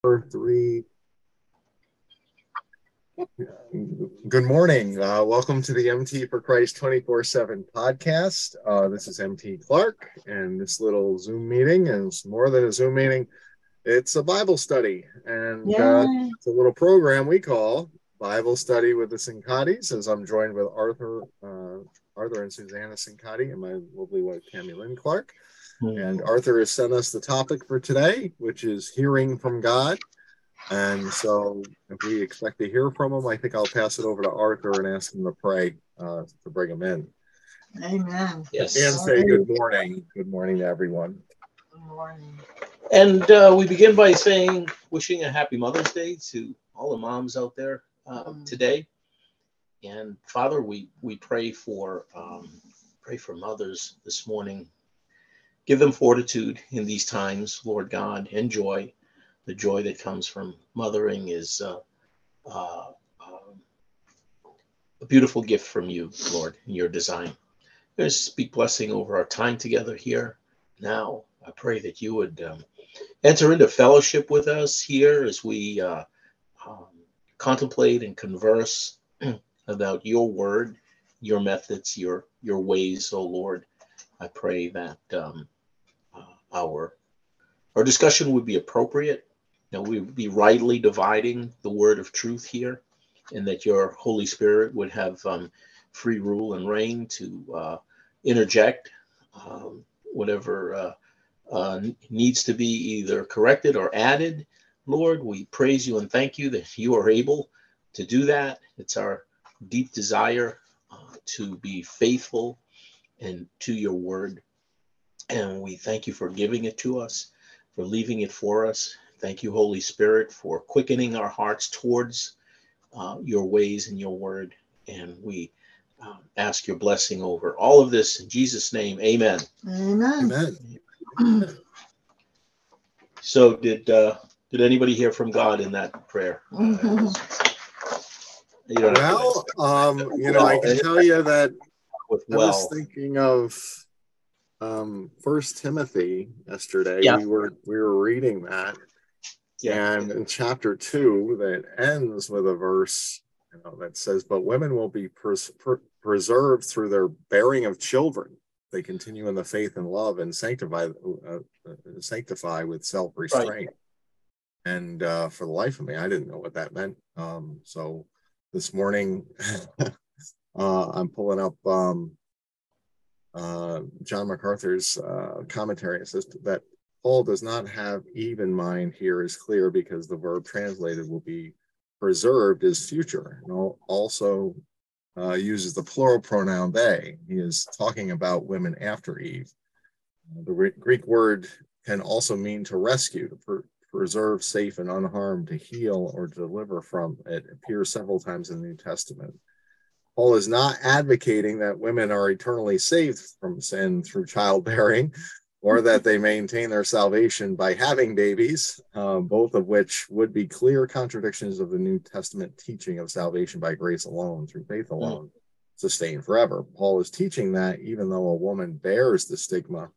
Three. Good morning. Welcome to the MT for Christ 24/7 podcast. This is MT Clark, and this little Zoom meeting is more than a Zoom meeting. It's a Bible study, and Yay. it's a little program we call Bible Study with the Sincatis, as I'm joined with Arthur and Susanna Sincati, and my lovely wife, Tammy Lynn Clark. And Arthur has sent us the topic for today, which is hearing from God. And so if we expect to hear from him, I think I'll pass it over to Arthur and ask him to pray to bring him in. Amen. Yes. And say good morning. Good morning to everyone. Good morning. And we begin by wishing a happy Mother's Day to all the moms out there today. And Father, we pray for mothers this morning. Give them fortitude in these times, Lord God, and joy. The joy that comes from mothering is a beautiful gift from you, Lord, in your design. Let's speak blessing over our time together here now. I pray that you would enter into fellowship with us here as we contemplate and converse about your word, your methods, your ways, oh Lord. I pray that our discussion would be appropriate. We would be rightly dividing the word of truth here, and that your Holy Spirit would have free rule and reign to interject whatever needs to be either corrected or added. Lord, we praise you and thank you that you are able to do that. It's our deep desire to be faithful and to your word. And we thank you for giving it to us, for leaving it for us. Thank you, Holy Spirit, for quickening our hearts towards your ways and your word. And we ask your blessing over all of this in Jesus' name. Amen. Amen. Amen. So did anybody hear from God in that prayer? Well, I can tell you that I was thinking of First Timothy yesterday. Yeah. We were reading that. Yeah. And in chapter 2, that ends with a verse that says, "But women will be preserved through their bearing of children. They continue in the faith and love and sanctify with self-restraint." Right. And for the life of me, I didn't know what that meant. So this morning, I'm pulling up John MacArthur's commentary. It says that Paul does not have even mind here is clear because the verb translated will be preserved as future, and also uses the plural pronoun they. He is talking about women after Eve. The Greek word can also mean to rescue, to preserve safe and unharmed, to heal or deliver from. It appears several times in the New Testament. Paul is not advocating that women are eternally saved from sin through childbearing, or that they maintain their salvation by having babies, both of which would be clear contradictions of the New Testament teaching of salvation by grace alone, through faith alone, sustained forever. Paul is teaching that even though a woman bears the stigma,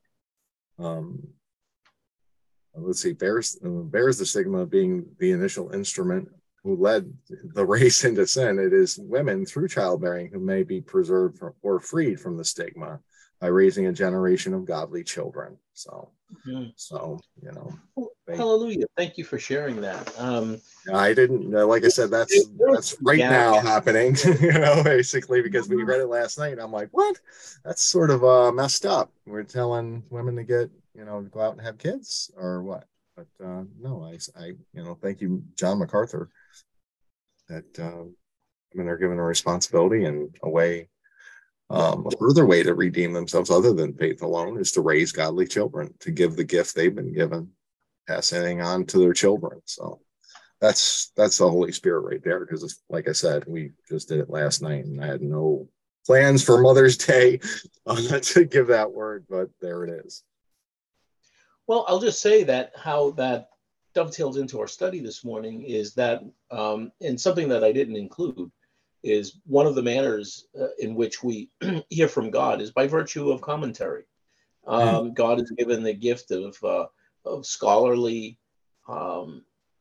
bears the stigma of being the initial instrument who led the race into sin, it is women through childbearing who may be preserved or freed from the stigma by raising a generation of godly children. Hallelujah. Thank you for sharing that. I didn't, like I said, that's right now happening, basically, because we read it last night. And I'm like, what? That's sort of messed up. We're telling women to get, go out and have kids or what? But no, I thank you, John MacArthur, that women are given a responsibility and a way. A further way to redeem themselves other than faith alone is to raise godly children, to give the gift they've been given, passing on to their children. So that's the Holy Spirit right there, because like I said, we just did it last night and I had no plans for Mother's Day to give that word, but there it is. Well, I'll just say that how that dovetails into our study this morning is that, and something that I didn't include, is one of the manners in which we hear from God is by virtue of commentary. God has given the gift of scholarly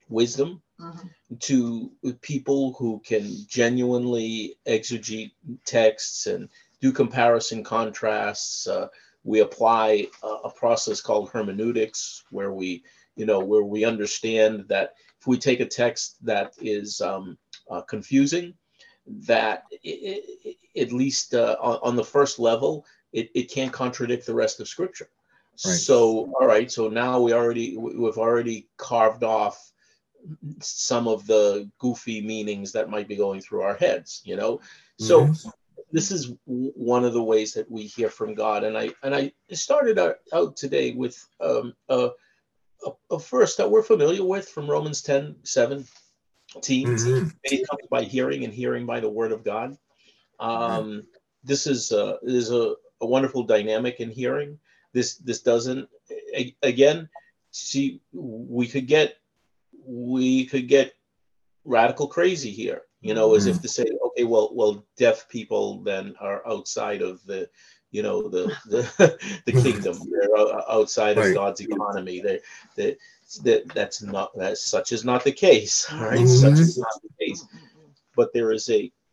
wisdom Mhm. to people who can genuinely exegete texts and do comparison contrasts. We apply a process called hermeneutics, where we understand that if we take a text that is confusing, that at least on the first level, it can't contradict the rest of Scripture. Right. So, all right. So now we've already carved off some of the goofy meanings that might be going through our heads. So this is one of the ways that we hear from God. And I started out today with a verse that we're familiar with from Romans 10:17. Faith comes by hearing, and hearing by the word of God. This is a wonderful dynamic in hearing. This doesn't, again, see, we could get radical crazy here, as if to say, okay, well, deaf people then are outside of the kingdom. They're outside of God's economy. That's such is not the case. All right, such is not the case. But there's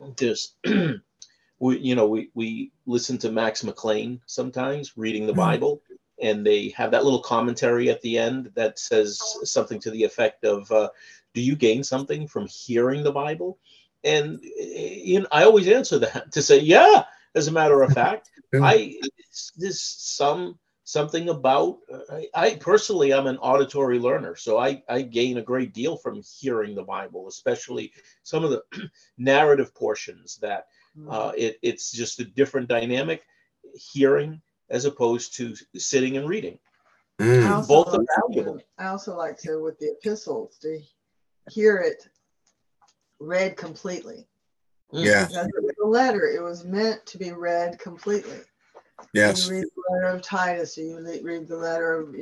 we listen to Max McLean sometimes reading the Bible, and they have that little commentary at the end that says something to the effect of, do you gain something from hearing the Bible? And I always answer that to say, yeah, as a matter of fact, there's something about, I personally, I'm an auditory learner, so I gain a great deal from hearing the Bible, especially some of the narrative portions that it's just a different dynamic, hearing as opposed to sitting and reading. Both are valuable. I also like to, with the epistles, to hear it read completely. Yeah. The letter, it was meant to be read completely. Yes. You read the letter of Titus, or you read the letter of,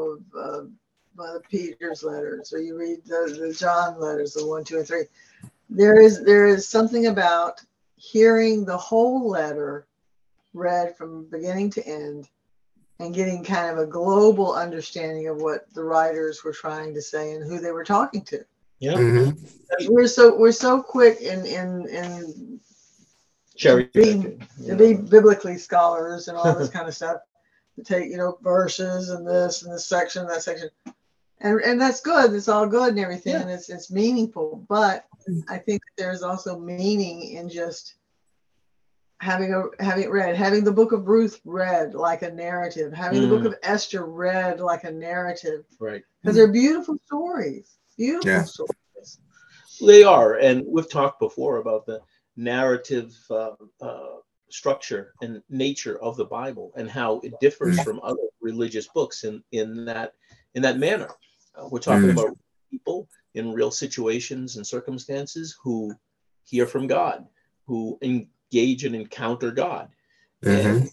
of Peter's letters, or you read the John letters, the 1, 2, and 3. There is something about hearing the whole letter read from beginning to end and getting kind of a global understanding of what the writers were trying to say and who they were talking to. Yeah. We're so quick in cherry to be biblically scholars and all this kind of stuff, to take verses and this section, that section, and that's good. It's all good and everything, and it's meaningful. But I think there's also meaning in just having it read, having the book of Ruth read like a narrative, having the book of Esther read like a narrative, right? Because they're beautiful stories. Beautiful stories. They are, and we've talked before about the narrative structure and nature of the Bible and how it differs from other religious books in that manner. We're talking about people in real situations and circumstances who hear from God, who engage and encounter God, and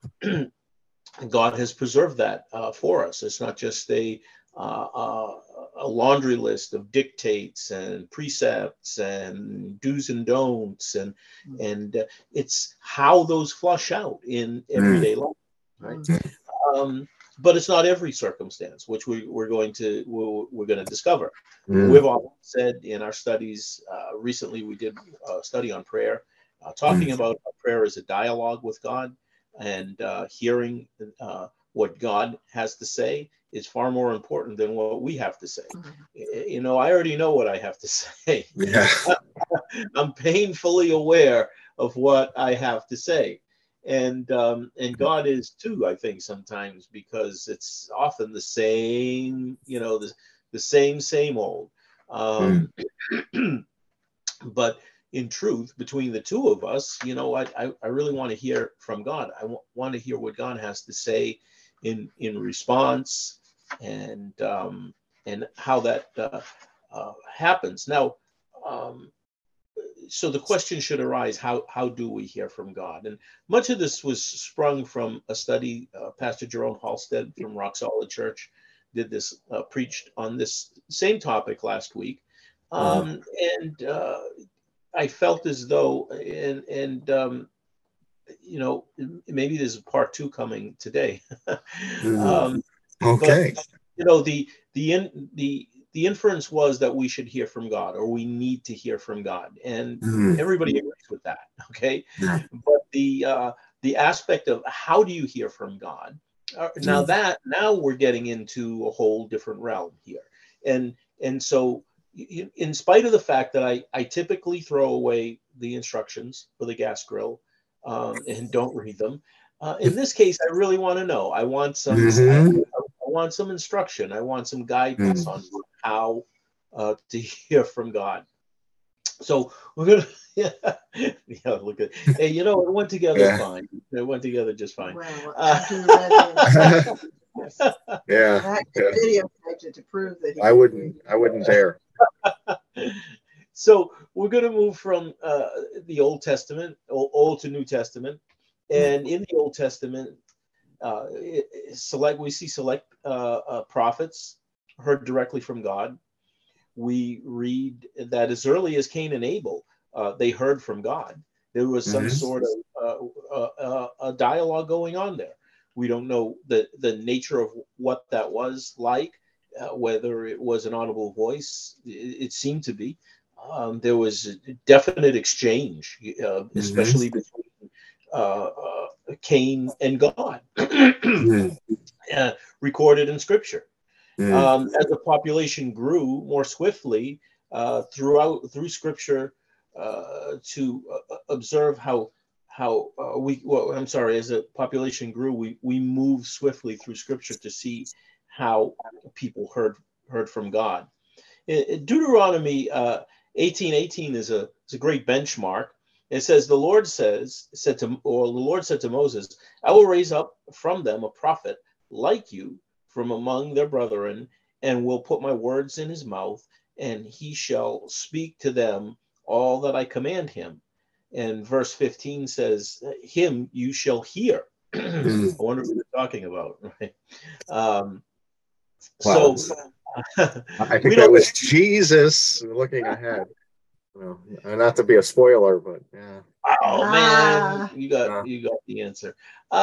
God has preserved that for us. It's not just a laundry list of dictates and precepts and do's and don'ts, and it's how those flush out in everyday life, right? But it's not every circumstance, which we're going to discover. We've all said in our studies recently, we did a study on prayer, talking about prayer as a dialogue with God, and hearing what God has to say is far more important than what we have to say. I already know what I have to say. Yeah. I'm painfully aware of what I have to say. And God is too, I think, sometimes, because it's often the same, the same old. But in truth, between the two of us, I really want to hear from God. I want to hear what God has to say in response, and how that happens. Now, so the question should arise: how do we hear from God? And much of this was sprung from a study. Pastor Jerome Halstead from Rock Solid Church did this, preached on this same topic last week, and I felt as though, maybe there's a part 2 coming today. Okay. But the the inference was that we should hear from God, or we need to hear from God, and everybody agrees with that. Okay, but the aspect of how do you hear from God? Now we're getting into a whole different realm here, and so in spite of the fact that I typically throw away the instructions for the gas grill and don't read them. In this case, I really want to know. I want some. I want some instruction. I want some guidance on how to hear from God. So we're gonna, yeah, look at, hey, it went together fine. It went together just fine. Well, after you read it, Yeah. I videotaped it to prove that I wouldn't dare. So we're going to move from the Old Testament, Old to New Testament, and in the Old Testament, we see select prophets heard directly from God. We read that as early as Cain and Abel, they heard from God. There was some sort of a dialogue going on there. We don't know the nature of what that was like, whether it was an audible voice. It seemed to be. There was a definite exchange, especially between Cain and God, recorded in Scripture. As the population grew more swiftly through Scripture, to observe as the population grew, we moved swiftly through Scripture to see how people heard from God. Deuteronomy 18:18 is a great benchmark. It says, the Lord said to Moses, I will raise up from them a prophet like you from among their brethren, and will put my words in his mouth, and he shall speak to them all that I command him. And verse 15 says, him you shall hear. I wonder what they're talking about, right? Wow. I think that was Jesus looking ahead. Well, not to be a spoiler, but yeah. Oh man, you got the answer.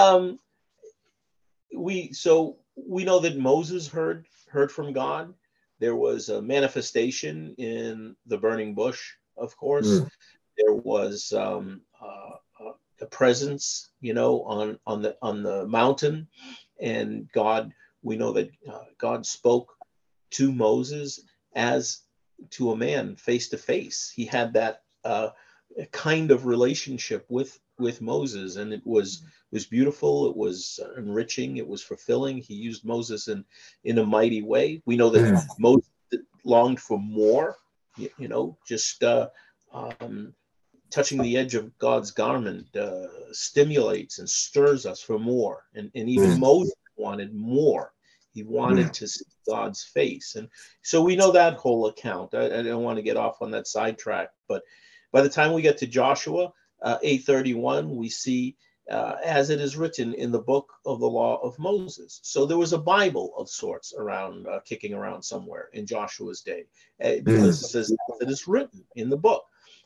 We know that Moses heard from God. There was a manifestation in the burning bush, of course. There was a presence, on the mountain, and God. We know that God spoke to Moses as to a man, face to face. He had that kind of relationship with Moses, and it was beautiful. It was enriching. It was fulfilling. He used Moses in a mighty way. We know that Moses longed for more. Just touching the edge of God's garment stimulates and stirs us for more. And even Moses wanted more. He wanted to see God's face. And so we know that whole account. I don't want to get off on that sidetrack, but by the time we get to Joshua 8:31, we see as it is written in the book of the law of Moses. So there was a Bible of sorts around, kicking around somewhere in Joshua's day, because it says it is written in the book.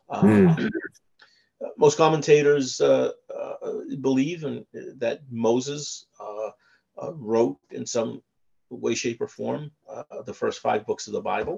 Most commentators believe that Moses wrote in some way, shape, or form the first 5 books of the Bible.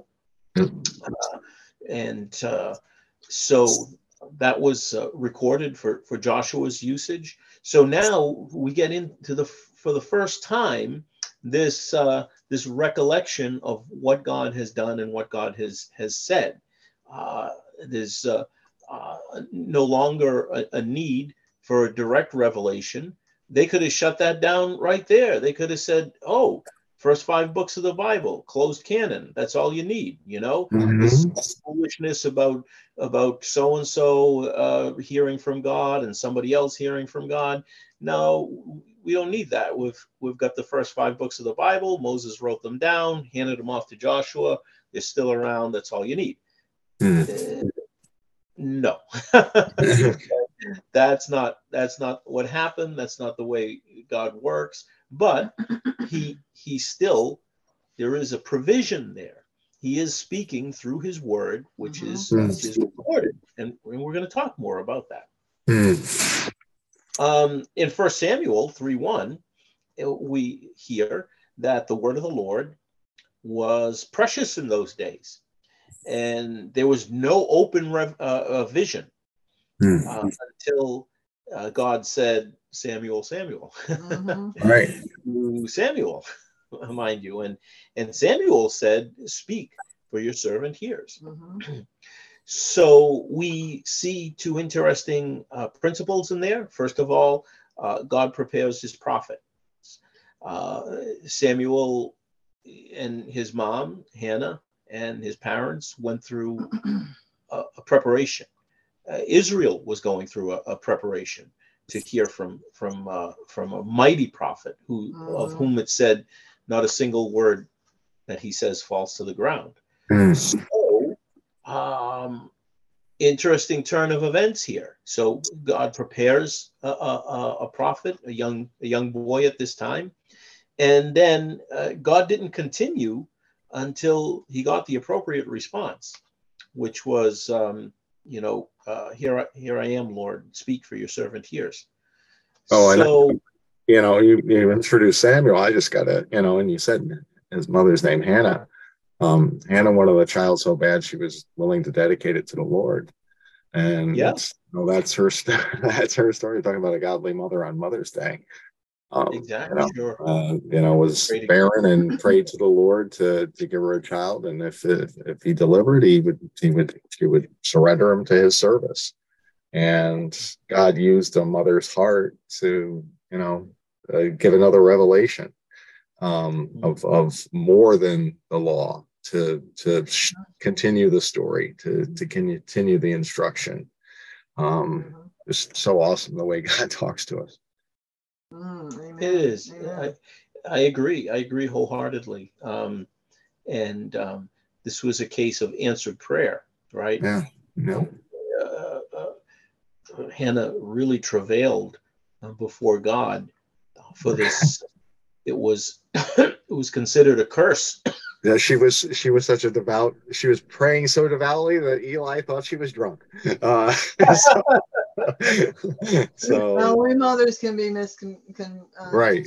So that was recorded for Joshua's usage. So now we get into for the first time this recollection of what God has done and what God has said. There's no longer a need for a direct revelation. They could have shut that down right there. They could have said, oh, first 5 books of the Bible, closed canon. That's all you need, This foolishness about so-and-so hearing from God and somebody else hearing from God. No, we don't need that. We've got the first 5 books of the Bible. Moses wrote them down, handed them off to Joshua. They're still around. That's all you need. No. That's not what happened. That's not the way God works. But he still, there is a provision there. He is speaking through his word, which is recorded, and we're going to talk more about that. In 1 Samuel 3:1, we hear that the word of the Lord was precious in those days, and there was no open vision until God said, "Samuel, Samuel." Mm-hmm. Right. To Samuel, mind you, and Samuel said, "Speak, for your servant hears." Mm-hmm. So we see two interesting principles in there. First of all, God prepares his prophet. Samuel and his mom, Hannah, and his parents went through a preparation. Israel was going through a preparation to hear from a mighty prophet of whom it said, not a single word that he says falls to the ground. So, interesting turn of events here. So God prepares a prophet, a young boy at this time, and then God didn't continue until he got the appropriate response, which was, here I am, Lord, speak, for your servant hears. Oh, so, and you introduced Samuel. I just got to, and you said his mother's name, Hannah. Hannah wanted the child so bad she was willing to dedicate it to the Lord. And yeah, that's her that's her story, talking about a godly mother on Mother's Day. exactly, sure. Was Great barren and prayed to the Lord to give her a child, and if he delivered, she would surrender him to his service. And God used a mother's heart to give another revelation of more than the law, to continue the story, to continue the instruction. It's so awesome the way God talks to us. It is. I agree. I agree wholeheartedly. This was a case of answered prayer, right? Yeah. No. Hannah really travailed before God for this. It was it was considered a curse. Yeah, she was such a devout. She was praying so devoutly that Eli thought she was drunk. So we mothers can be right,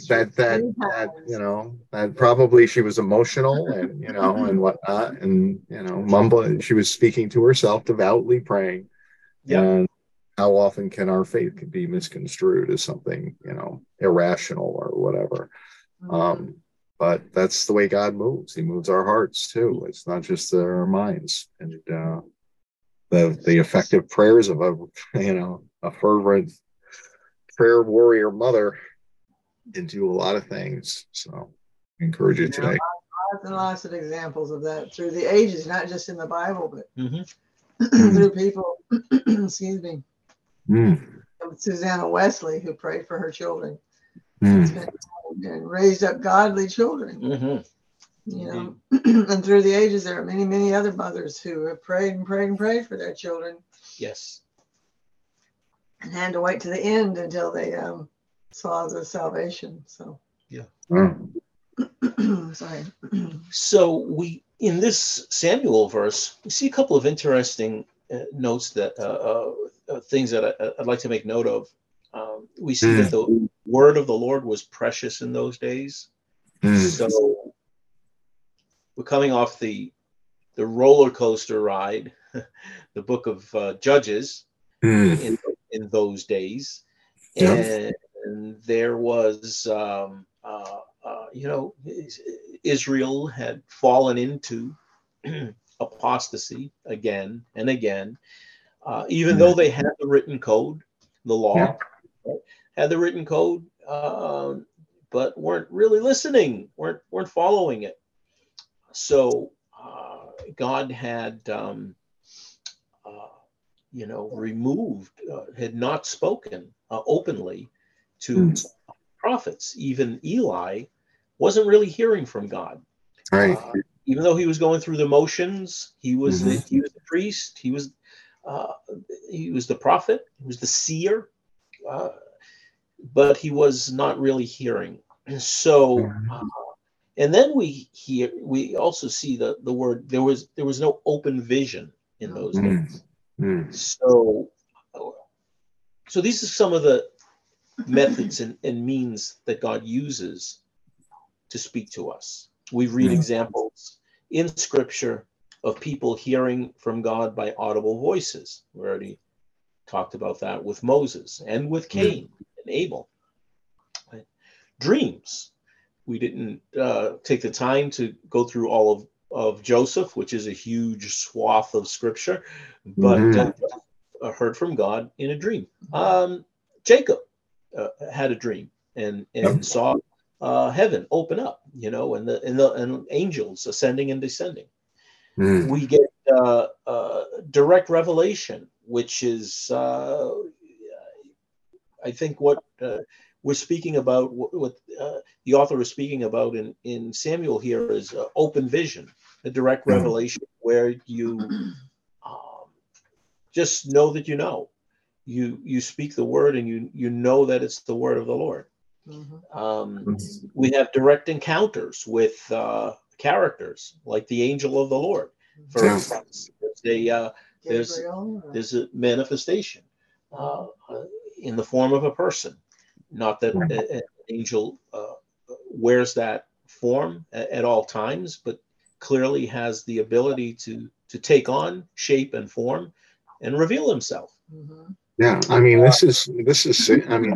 that probably she was emotional and and whatnot, and mumbling. She was speaking to herself, devoutly praying. Yeah. And how often can our faith be misconstrued as something irrational or whatever? But that's the way God moves. He moves our hearts too. It's not just our minds. And the effective prayers of a fervent prayer warrior mother can do a lot of things. So I encourage you today. Lots and lots of examples of that through the ages, not just in the Bible, but Mm-hmm. through people. Excuse me. Mm. Susanna Wesley, who prayed for her children Mm. and raised up godly children. Mm-hmm. And through the ages, there are many, many other mothers who have prayed and prayed and prayed for their children. Yes. And had to wait to the end until they saw the salvation. So yeah. Sorry. So we, in this Samuel verse, we see a couple of interesting notes that things that I'd like to make note of. We see that the word of the Lord was precious in those days. So we're coming off the roller coaster ride, the book of Judges in those days, and there was Israel had fallen into apostasy again and again, even though they had the written code, the law, had the written code, but weren't really listening, weren't following it. So God had removed, had not spoken openly to prophets. Even Eli wasn't really hearing from God. Right. Even though he was going through the motions, he was the priest, he was the prophet, he was the seer, but he was not really hearing. So, and then we also see the word, there was no open vision in those days. So these are some of the methods and means that God uses to speak to us. We read examples in Scripture of people hearing from God by audible voices. We already talked about that with Moses and with Cain and Abel. Right? Dreams. We didn't take the time to go through all of Joseph, which is a huge swath of Scripture, but heard from God in a dream. Jacob had a dream and saw heaven open up, and angels ascending and descending. We get direct revelation, which is, I think, what we're speaking about, what the author is speaking about in Samuel here is open vision, a direct revelation where you just know that you speak the word and you know that it's the word of the Lord. We have direct encounters with characters like the angel of the Lord. For instance, there's a manifestation in the form of a person. Not that an angel wears that form at all times, but clearly has the ability to take on shape and form and reveal himself. Yeah, I mean, this is. I mean,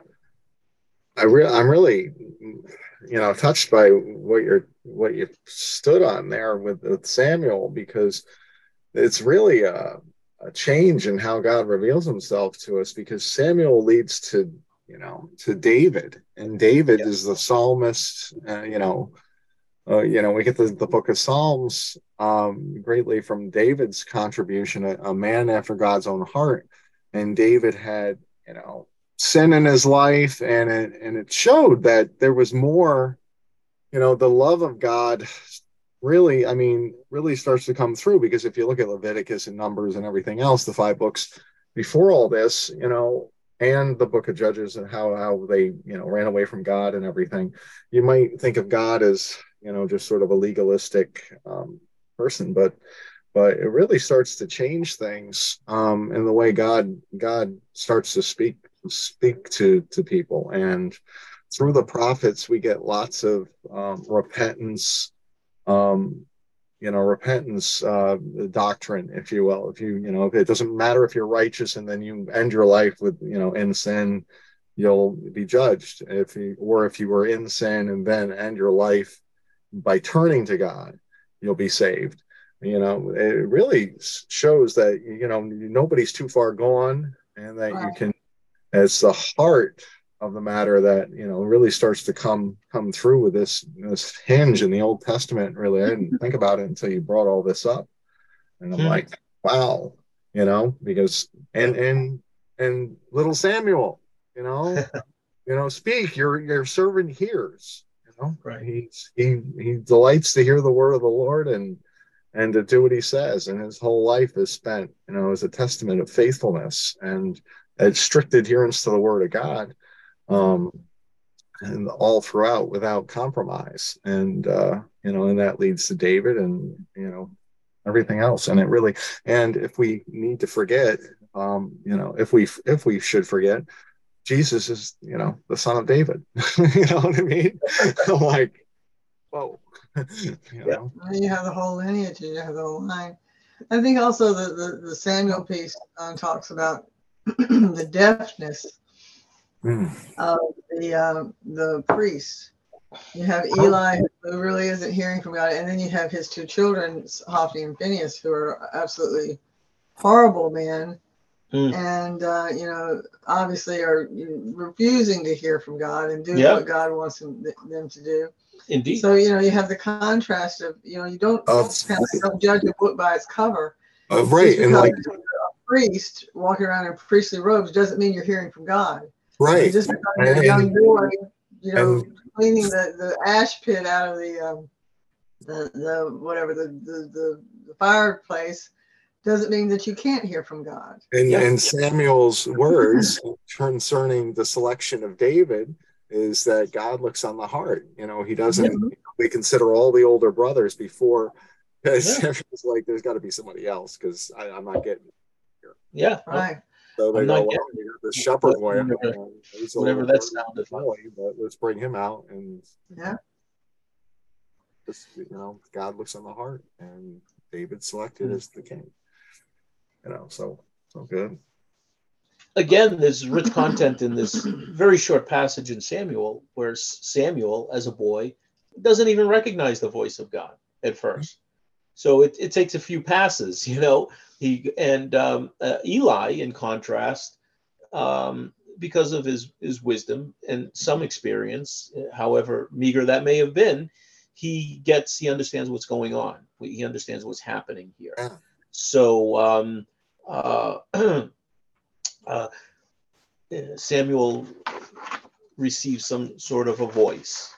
I'm really, touched by what you stood on there with Samuel, because it's really a change in how God reveals himself to us, because Samuel leads to David, and David is the psalmist. We get the book of Psalms greatly from David's contribution, a man after God's own heart. And David had, sin in his life, and it showed that there was more, the love of God really starts to come through, because if you look at Leviticus and Numbers and everything else, the 5 books before all this, and the book of Judges, and how they, ran away from God and everything, you might think of God as, just sort of a legalistic person, but it really starts to change things in the way God starts to speak to people. And through the prophets, we get lots of repentance, repentance doctrine, if you will. If it doesn't matter if you're righteous and then you end your life with, in sin, you'll be judged. If you were in sin and then end your life by turning to God, you'll be saved. It really shows that, nobody's too far gone, and that you can, it's the heart of the matter that, really starts to come through with this hinge in the Old Testament. Really, I didn't think about it until you brought all this up. And I'm like, wow, because, and little Samuel, speak, your servant hears, right. He delights to hear the word of the Lord and to do what he says. And his whole life is spent, as a testament of faithfulness and a strict adherence to the word of God, and all throughout without compromise. And, and that leads to David and, everything else. And it really, and if we need to forget, if we should forget, Jesus is, the son of David. You know what I mean? I'm like, whoa. You have the whole lineage, you have the whole line. I think also the Samuel piece talks about the deafness of the priest. You have Eli, who really isn't hearing from God, and then you have his 2 children, Hophni and Phinehas, who are absolutely horrible men, and obviously are refusing to hear from God and do what God wants them to do. Indeed. So you have the contrast of you don't judge a book by its cover. Right, and like a priest walking around in priestly robes doesn't mean you're hearing from God. Right. And just because you're a young boy, cleaning the ash pit out of the fireplace doesn't mean that you can't hear from God. And Samuel's words concerning the selection of David is that God looks on the heart. He doesn't. We consider all the older brothers before. Samuel's like, there's got to be somebody else, because I'm not getting it here. Yeah, right. So they go, the shepherd boy, whatever that sounded like. But let's bring him out. And God looks on the heart, and David selected as the king. So good. Again, there's rich content in this very short passage in Samuel, where Samuel, as a boy, doesn't even recognize the voice of God at first. So it takes a few passes, Eli, in contrast, because of his wisdom and some experience, however meager that may have been, he understands what's going on. He understands what's happening here. Yeah. So Samuel receives some sort of a voice,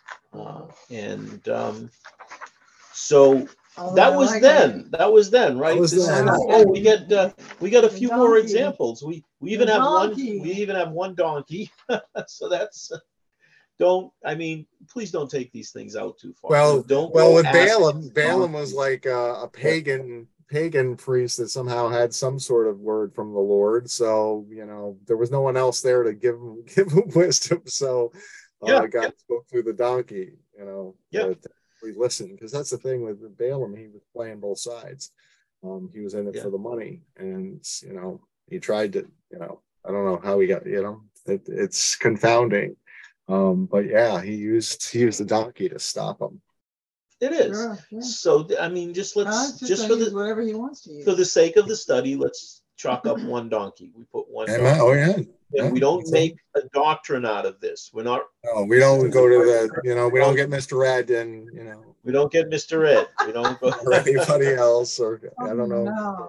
so that was then. That was then, right? We got a few more examples. We even have one. We even have one donkey. So that's. Please don't take these things out too far. With Balaam was like a pagan priest that somehow had some sort of word from the Lord. So, there was no one else there to give him wisdom. So God spoke through the donkey, we listened, because that's the thing with Balaam. He was playing both sides. He was in it for the money, and, he tried to, I don't know how he got, it's confounding. But he used the donkey to stop him. It is. Sure, yeah. So just for whatever he wants to use. For the sake of the study, let's chalk up one donkey. We put one donkey. Oh yeah. And we don't make a doctrine out of this. We're not. No, we don't go to the. We don't get Mr. Ed and We don't get Mr. Ed. We don't go. Or anybody else, or I don't know. No.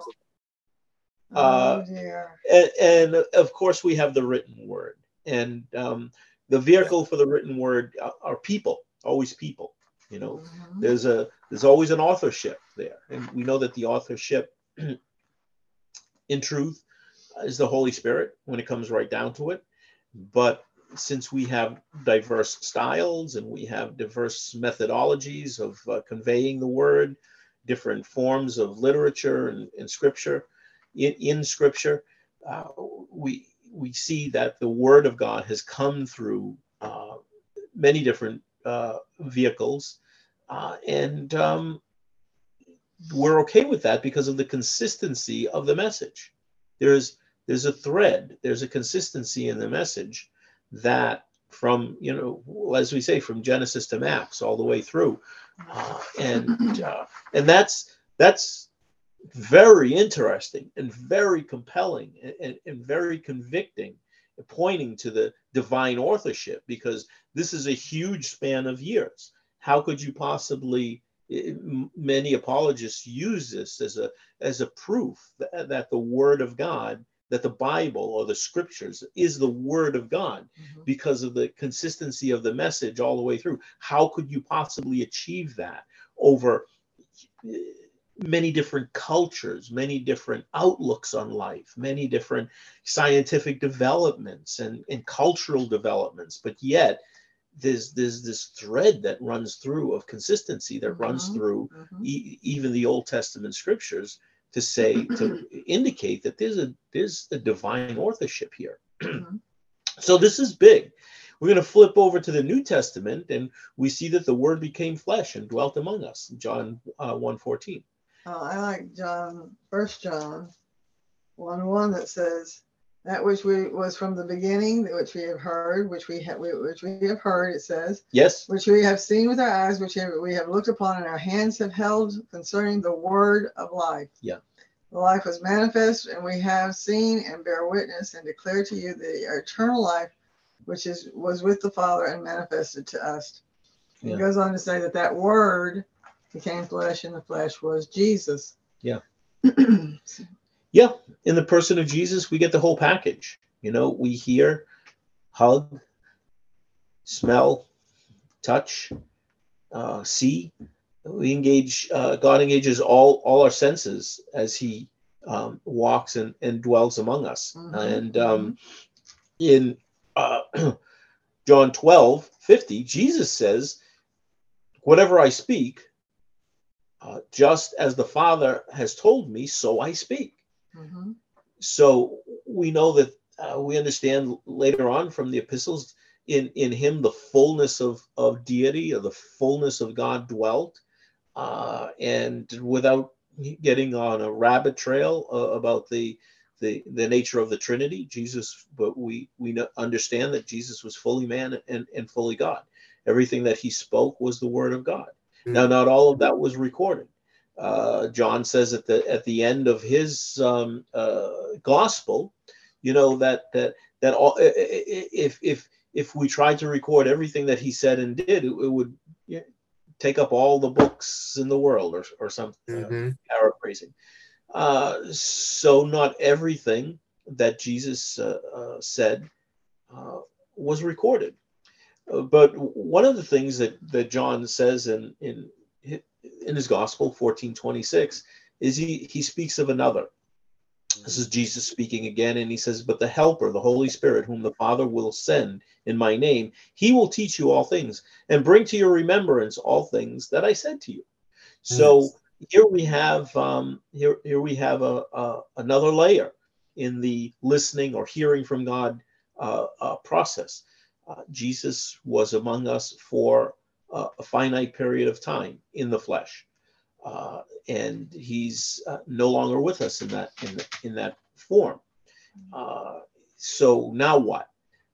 And of course we have the written word, and the vehicle for the written word are people. Always people. There's always an authorship there, and we know that the authorship, in truth, is the Holy Spirit when it comes right down to it. But since we have diverse styles and we have diverse methodologies of conveying the word, different forms of literature and scripture, in scripture, we see that the word of God has come through many different vehicles, and we're okay with that because of the consistency of the message. There's a thread, there's a consistency in the message that from, as we say, from Genesis to Max all the way through, and that's very interesting and very compelling and very convicting, pointing to the divine authorship, because this is a huge span of years. How could you possibly? Many apologists use this as a proof that the Word of God, that the Bible or the Scriptures is the Word of God, because of the consistency of the message all the way through. How could you possibly achieve that over many different cultures, many different outlooks on life, many different scientific developments and cultural developments, but yet there's this thread that runs through of consistency that runs through even the Old Testament scriptures to indicate that there's a divine authorship here. So this is big. We're going to flip over to the New Testament, and we see that the Word became flesh and dwelt among us. John 1:14. I like 1 John 1:1 that says, that which was from the beginning, which we have heard, which we have heard, it says. Yes. Which we have seen with our eyes, which we have looked upon, and our hands have held concerning the word of life. Yeah. The life was manifest, and we have seen and bear witness and declare to you the eternal life, which was with the Father and manifested to us. Yeah. It goes on to say that word became flesh, and the flesh was Jesus. Yeah. Yeah, in the person of Jesus, we get the whole package. We hear, hug, smell, touch, see. We engage. God engages all our senses as He walks and dwells among us. And in John 12:50, Jesus says, "Whatever I speak, just as the Father has told me, so I speak." So we know that we understand later on from the epistles, in him the fullness of deity, or the fullness of God dwelt. And without getting on a rabbit trail about the nature of the Trinity, Jesus, but we understand that Jesus was fully man and fully God. Everything that he spoke was the word of God. Mm. Now, not all of that was recorded. John says at the end of his gospel, that all, if we tried to record everything that he said and did, it would take up all the books in the world, or something. Mm-hmm. Paraphrasing. So not everything that Jesus said was recorded. But one of the things that John says in his gospel, 14:26, is he speaks of another. This is Jesus speaking again, and he says, "But the Helper, the Holy Spirit, whom the Father will send in my name, he will teach you all things and bring to your remembrance all things that I said to you." So here we have another layer in the listening or hearing from God process. Jesus was among us for a finite period of time in the flesh. And he's no longer with us in that form. So now what?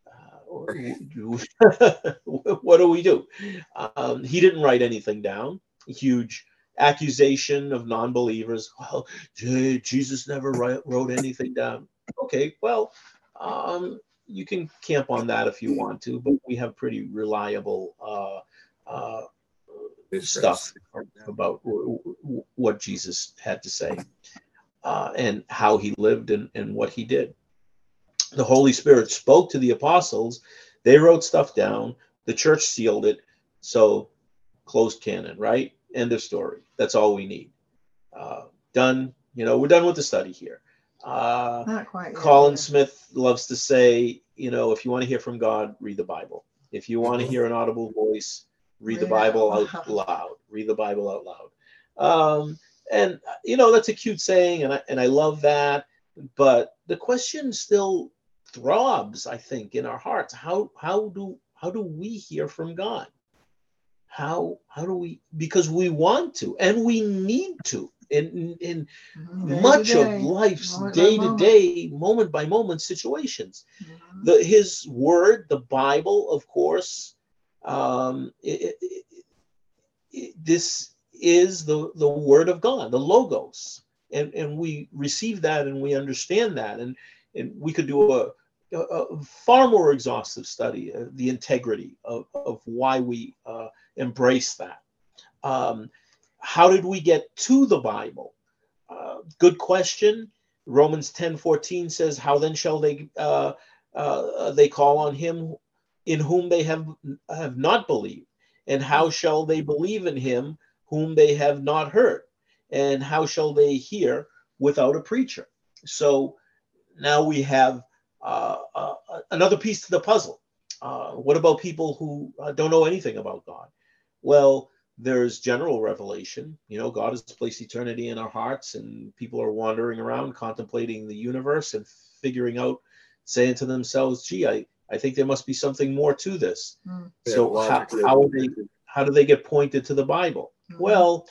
What do we do? He didn't write anything down. Huge accusation of non-believers. Well, Jesus never wrote anything down. Okay, well, you can camp on that if you want to, but we have pretty reliable stuff about what Jesus had to say and how he lived and what he did. The Holy Spirit spoke to the apostles. They wrote stuff down. The church sealed it. So closed canon, right? End of story. That's all we need. Done. We're done with the study here. Not quite. Colin Smith loves to say, if you want to hear from God, read the Bible. If you want to hear an audible voice, read the Bible out loud. Read the Bible out loud. And that's a cute saying, and I love that. But the question still throbs, I think, in our hearts. How do we hear from God? How do we? Because we want to, and we need to. In much of life's day-to-day, moment-by-moment situations. His word, the Bible, of course, this is the word of God, the Logos. And we receive that and we understand that. And we could do a far more exhaustive study, the integrity of why we embrace that. How did we get to the Bible? Good question. Romans 10:14 says, "How then shall they call on him in whom they have not believed? And how shall they believe in him whom they have not heard? And how shall they hear without a preacher?" So now we have another piece to the puzzle. What about people who don't know anything about God? Well, there's general revelation. God has placed eternity in our hearts, and people are wandering around contemplating the universe and figuring out, saying to themselves, "Gee, I think there must be something more to this." So how do they get pointed to the Bible? Well,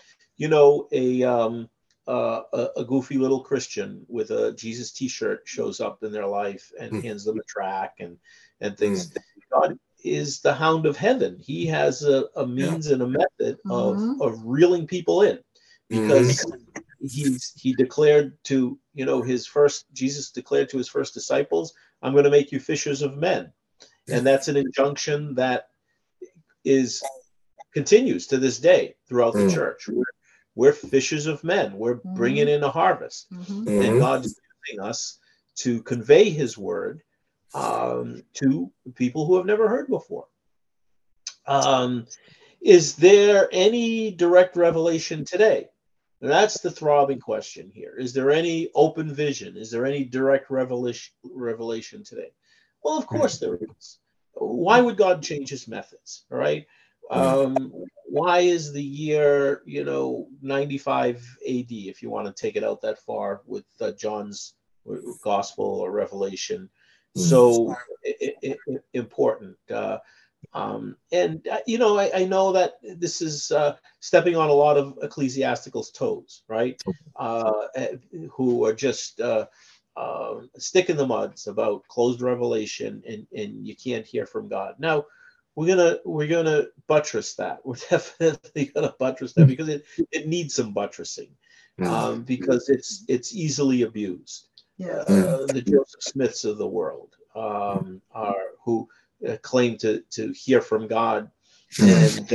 a goofy little Christian with a Jesus T-shirt shows up in their life and hands them a track and things. God is the hound of heaven. He has a means and a method of reeling people in, because he declared to Jesus declared to his first disciples, "I'm going to make you fishers of men," and that's an injunction that continues to this day throughout the church. We're fishers of men. We're bringing in a harvest, and God's using us to convey His word to people who have never heard before. Is there any direct revelation today? That's the throbbing question here. Is there any open vision? Is there any direct revelation today? Well, of course there is. Why would God change his methods? All right. Why is the year, 95 AD, if you want to take it out that far with John's gospel or revelation, so important? I know that this is stepping on a lot of ecclesiasticals' toes, right? Who are just stick in the muds about closed revelation, and you can't hear from God. Now, we're gonna buttress that. We're definitely gonna buttress that because it needs some buttressing, because it's easily abused. Yes. The Joseph Smiths of the world are who claim to hear from God, and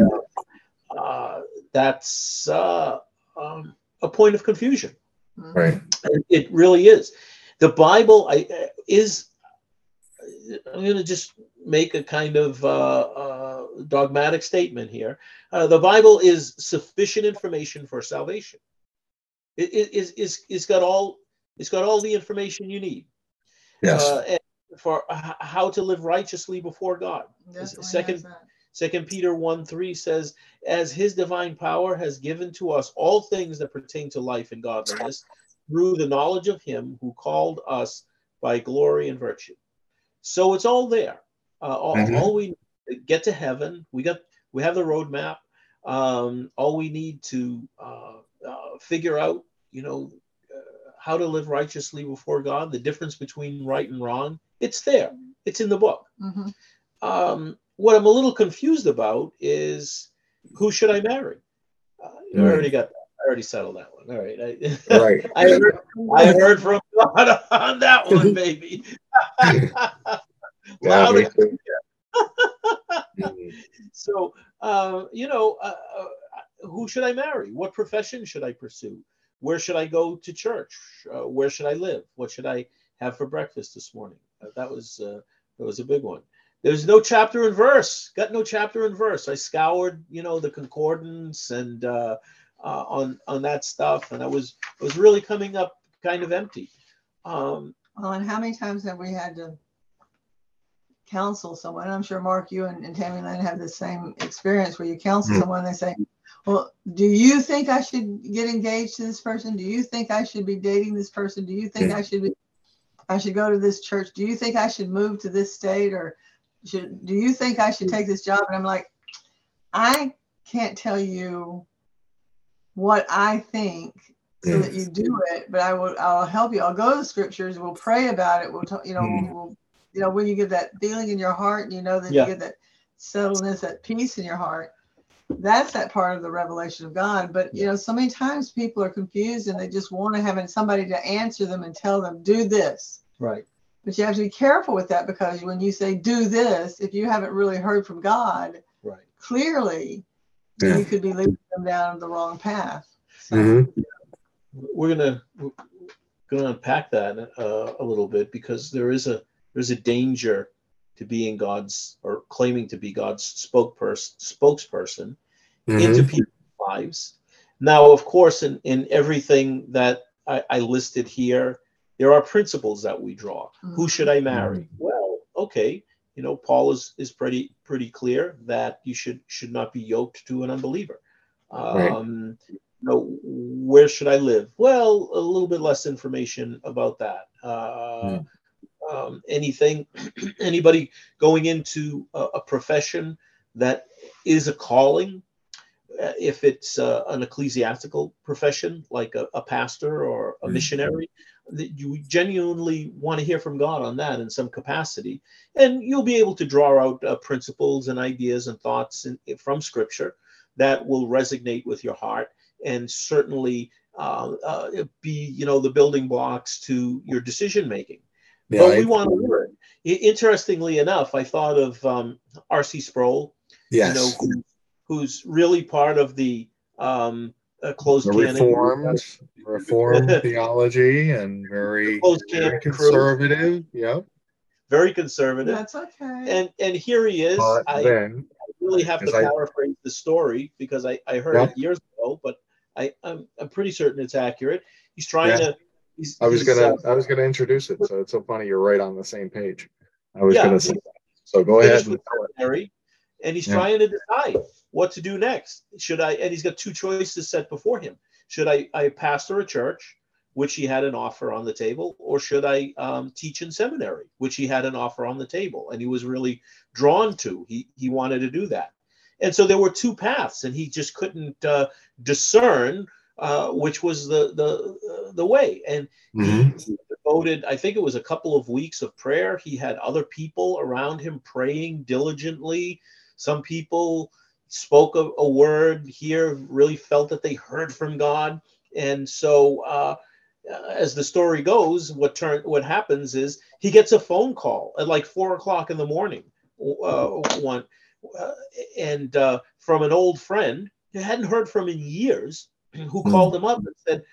that's a point of confusion. Right. It really is. The Bible is. I'm going to just make a kind of dogmatic statement here. The Bible is sufficient information for salvation. It's got all the information you need. Yes. For how to live righteously before God. Second Peter 1:3 says, as his divine power has given to us all things that pertain to life and godliness through the knowledge of him who called us by glory and virtue. So it's all there. All we get to heaven, we have the roadmap. All we need to figure out, how to live righteously before God, the difference between right and wrong. It's there. It's in the book. What I'm a little confused about is, who should I marry? I already got that. I already settled that one. All right. Right. I heard from God on that one, baby. Loud and clear. So, who should I marry? What profession should I pursue? Where should I go to church? Where should I live? What should I have for breakfast this morning? That was a big one. There's no chapter and verse. Got no chapter and verse. I scoured, the concordance and on that stuff, and I was really coming up kind of empty. Well, and how many times have we had to counsel someone? I'm sure Mark, you and Tammy Lynn have the same experience where you counsel someone and they say, well, do you think I should get engaged to this person? Do you think I should be dating this person? Do you think I should go to this church? Do you think I should move to this state? Or do you think I should take this job? And I'm like, I can't tell you what I think so that you do it, but I'll help you. I'll go to the scriptures. We'll pray about it. We'll talk, when you get that feeling in your heart, and that you get that settledness, that peace in your heart, that's that part of the revelation of God. But so many times people are confused and they just want to have somebody to answer them and tell them, do this. Right. But you have to be careful with that, because when you say do this, if you haven't really heard from God, clearly, you could be leading them down the wrong path. So. We're gonna unpack that a little bit, because there's a danger to being God's, or claiming to be God's spokesperson into people's lives. Now, of course, in everything that I listed here, there are principles that we draw. Who should I marry? Well, okay, Paul is pretty clear that you should not be yoked to an unbeliever. Where should I live? Well, a little bit less information about that. Anybody going into a profession that is a calling, if it's an ecclesiastical profession like a pastor or a missionary, you genuinely want to hear from God on that in some capacity, and you'll be able to draw out principles and ideas and thoughts from Scripture that will resonate with your heart, and certainly be the building blocks to your decision making. But we want to learn. Interestingly enough, I thought of R.C. Sproul, who's really part of the closed canon Reformed theology, and very conservative. Very conservative. That's okay. And here he is. I really have to paraphrase the story, because I heard it years ago, but I'm pretty certain it's accurate. He's trying to. I was gonna introduce it, so it's so funny. You're right on the same page. I was gonna say that. So go ahead. And he's trying to decide what to do next. And he's got two choices set before him. Should I pastor a church? which he had an offer on the table, or should I teach in seminary, which he had an offer on the table, and he was really drawn to. He wanted to do that, and so there were two paths, and he just couldn't discern which was the way. And he devoted, I think it was a couple of weeks of prayer. He had other people around him praying diligently. Some people spoke a word here, really felt that they heard from God, and so. As the story goes, what happens is he gets a phone call at like 4 o'clock in the morning, and from an old friend he hadn't heard from in years, who called him up and said,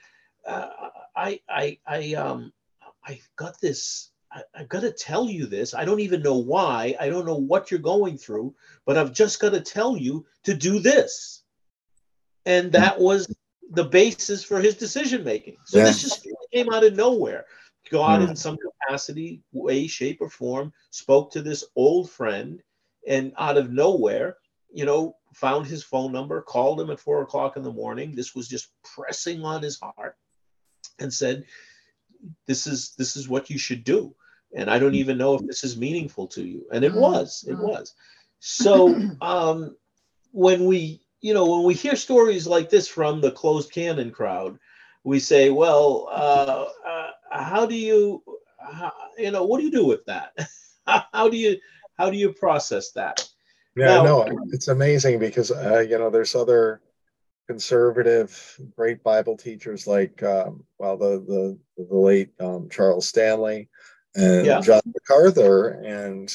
"I've got this. I've got to tell you this. I don't even know why. I don't know what you're going through, but I've just got to tell you to do this." And that was the basis for his decision making. So this just came out of nowhere. God, in some capacity, way, shape, or form, spoke to this old friend, and out of nowhere, found his phone number, called him at 4 o'clock in the morning. This was just pressing on his heart, and said, "This is what you should do. And I don't even know if this is meaningful to you." And it was. So when we hear stories like this from the closed canon crowd, we say, well, what do you do with that? How do you process that? Yeah, no, it's amazing because, there's other conservative, great Bible teachers like, the late Charles Stanley and John MacArthur, and,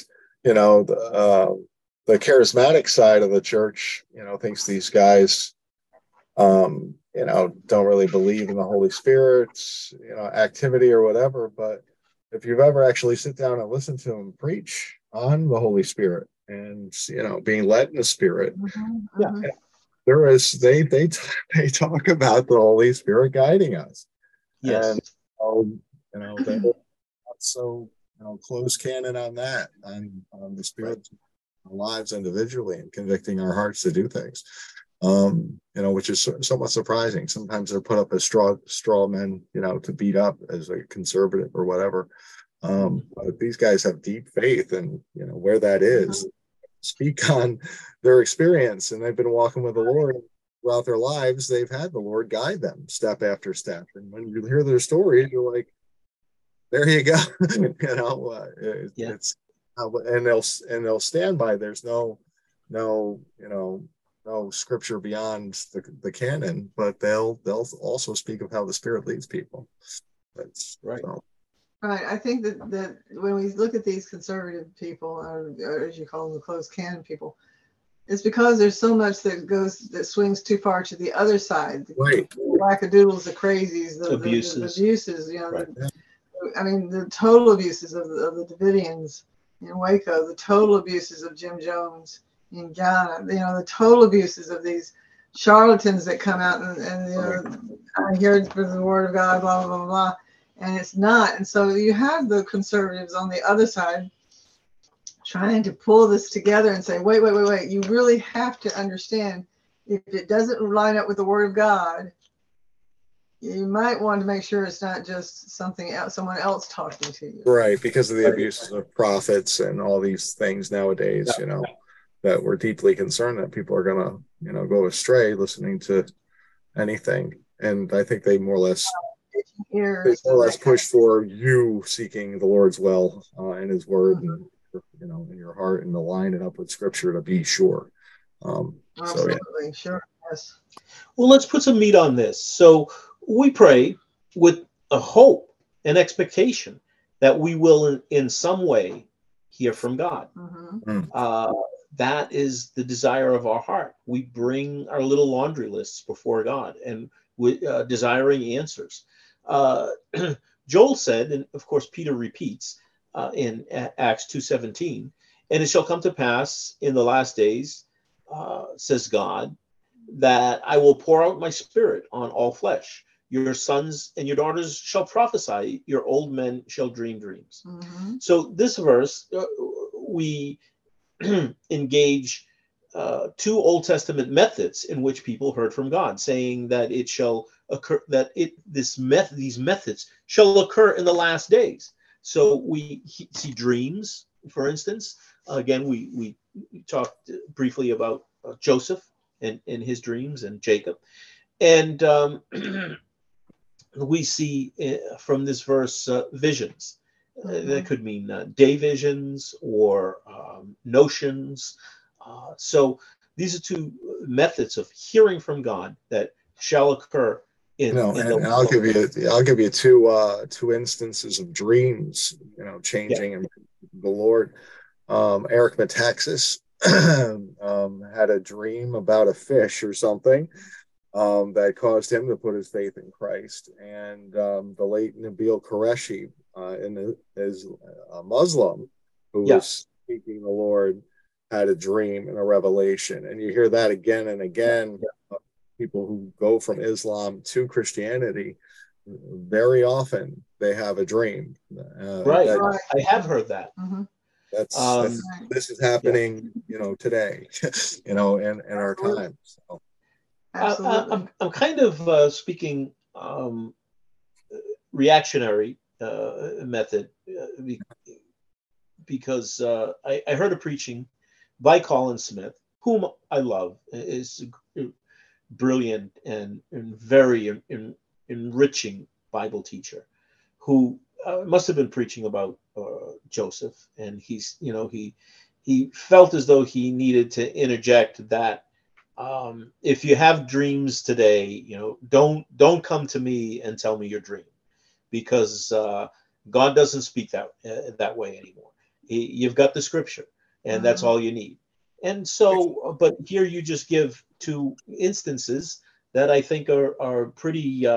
the charismatic side of the church, thinks these guys, don't really believe in the Holy Spirit's, activity or whatever. But if you've ever actually sit down and listen to them preach on the Holy Spirit and, being led in the Spirit, they talk about the Holy Spirit guiding us. Yes. And, they're not so, closed canon on that, on the Spirit. Our lives individually and convicting our hearts to do things, which is somewhat surprising. Sometimes they're put up as straw men, to beat up as a conservative or whatever. But these guys have deep faith, and where that is, speak on their experience, and they've been walking with the Lord throughout their lives. They've had the Lord guide them step after step, and when you hear their stories, you're like, there you go. It's and they'll stand by. There's no scripture beyond the canon, but they'll also speak of how the Spirit leads people. That's right. Right. I think that when we look at these conservative people, or as you call them, the closed canon people, it's because there's so much that swings too far to the other side. Right. The wackadoodles, the crazies, the abuses. Right. The total abuses of the Davidians in Waco, the total abuses of Jim Jones in Ghana, the total abuses of these charlatans that come out and I hear for the word of God, blah, blah, blah, blah, and it's not. And so you have the conservatives on the other side trying to pull this together and say, wait, you really have to understand, if it doesn't line up with the word of God, you might want to make sure it's not just something else, someone else talking to you. Right, because of the abuses of prophets and all these things nowadays, that we're deeply concerned that people are going to, go astray listening to anything. And I think they more or less push for you seeking the Lord's will in His Word, and in your heart, and to line it up with Scripture to be sure. Absolutely, sure, yes. Well, let's put some meat on this. So we pray with a hope and expectation that we will in some way hear from God. That is the desire of our heart. We bring our little laundry lists before God, and desiring answers. Joel said, and of course Peter repeats in Acts 2:17, "And it shall come to pass in the last days, says God, that I will pour out my Spirit on all flesh. Your sons and your daughters shall prophesy. Your old men shall dream dreams." So this verse, we engage two Old Testament methods in which people heard from God, saying that it shall occur, that these methods shall occur in the last days. So we see dreams, for instance. Again, we talked briefly about Joseph and his dreams, and Jacob. And we see from this verse visions. That could mean day visions or notions. So these are two methods of hearing from God that shall occur in and I'll give you two instances of dreams, changing and the Lord. Eric Metaxas had a dream about a fish or something that caused him to put his faith in Christ. And the late Nabil Qureshi is a Muslim who was seeking the Lord, had a dream and a revelation. And you hear that again and again. People who go from Islam to Christianity, very often they have a dream. Right. I have heard that. This is happening, today, in our time. So. I'm kind of speaking reactionary method because I heard a preaching by Colin Smith, whom I love, is a brilliant and very enriching Bible teacher, who must have been preaching about Joseph, and he felt as though he needed to interject that if you have dreams today, don't come to me and tell me your dream, because God doesn't speak that way anymore. You've got the scripture, and that's all you need. And so, but here you just give two instances that I think are pretty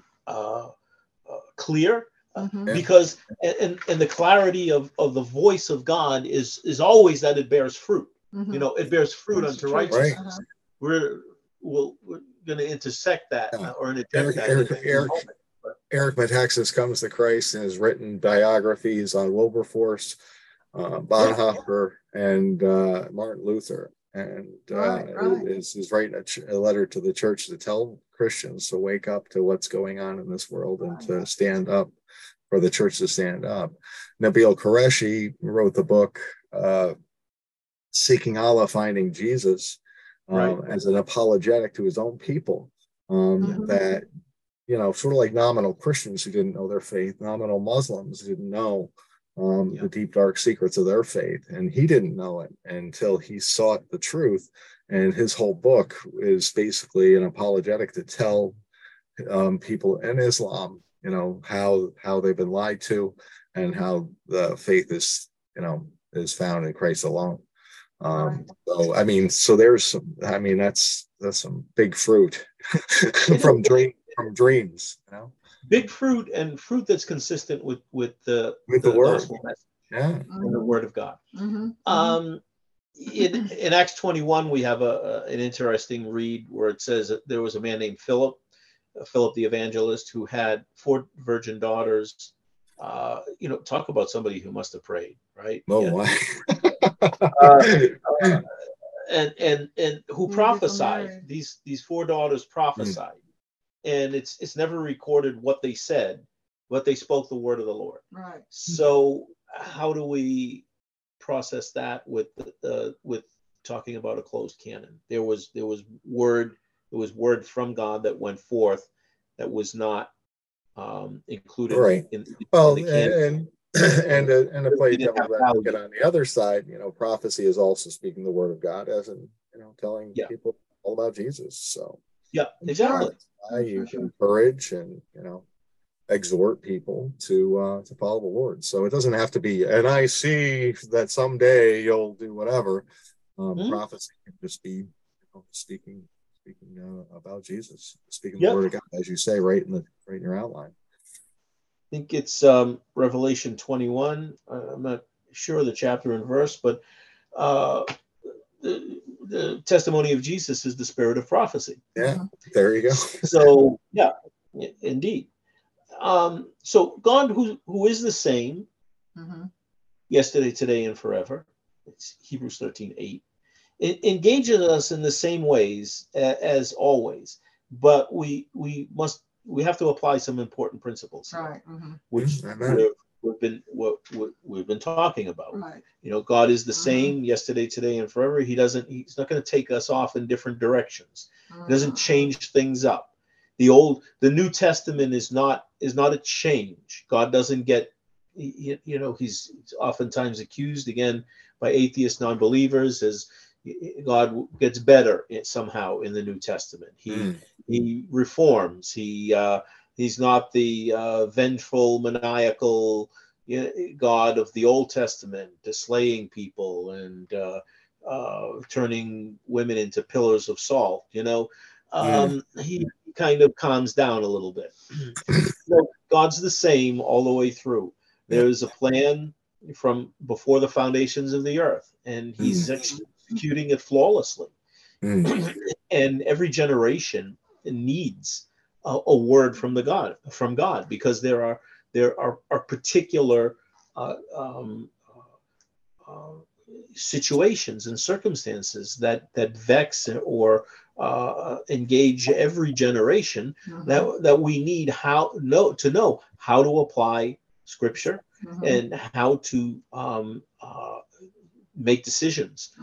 clear, because and the clarity of the voice of God is always that it bears fruit. It bears fruit unto righteousness. Right. We're going to intersect that or interject that. Eric Metaxas comes to Christ and has written biographies on Wilberforce, Bonhoeffer, and Martin Luther, and is writing a letter to the church to tell Christians to wake up to what's going on in this world and to stand up, for the church to stand up. Nabil Qureshi wrote the book Seeking Allah, Finding Jesus, as an apologetic to his own people, that sort of like nominal Christians who didn't know their faith, nominal Muslims who didn't know the deep, dark secrets of their faith. And he didn't know it until he sought the truth. And his whole book is basically an apologetic to tell people in Islam, how they've been lied to, and how the faith is found in Christ alone. So there's that's some big fruit from dreams, Big fruit, and fruit that's consistent with the word, and the word of God. In Acts 21, we have an interesting read where it says that there was a man named Philip the evangelist, who had 4 virgin daughters. Talk about somebody who must have prayed, right? And who prophesied. These 4 daughters prophesied. And it's never recorded what they said, but they spoke the word of the Lord. Right. So how do we process that with talking about a closed canon? There was word from God that went forth that was not included in the canon. And to play devil's advocate on the other side, prophecy is also speaking the word of God, as in telling people all about Jesus. So exactly. You encourage and exhort people to follow the Lord. So it doesn't have to be, and I see that someday you'll do whatever. Prophecy can just be speaking about Jesus, speaking the word of God, as you say, right in your outline. I think it's Revelation 21. I'm not sure the chapter and verse, but the testimony of Jesus is the spirit of prophecy. Yeah, there you go. So indeed. So God, who is the same yesterday, today, and forever, it's Hebrews 13:8, it engages us in the same ways as always, but we have to apply some important principles here, Right. Mm-hmm. which Amen. we've been talking about. Right. You know, God is the same yesterday, today, and forever. He's not going to take us off in different directions. He doesn't change things up. The New Testament is not a change. God doesn't get, you know, he's oftentimes accused again by atheist non-believers as God gets better somehow in the New Testament. He reforms. He's not the vengeful, maniacal God of the Old Testament, slaying people and turning women into pillars of salt. You know, he kind of calms down a little bit. So God's the same all the way through. There's a plan from before the foundations of the earth, and he's executing it flawlessly. And every generation needs a word from God, because there are particular situations and circumstances that vex or engage every generation that we need to know how to apply Scripture and how to make decisions.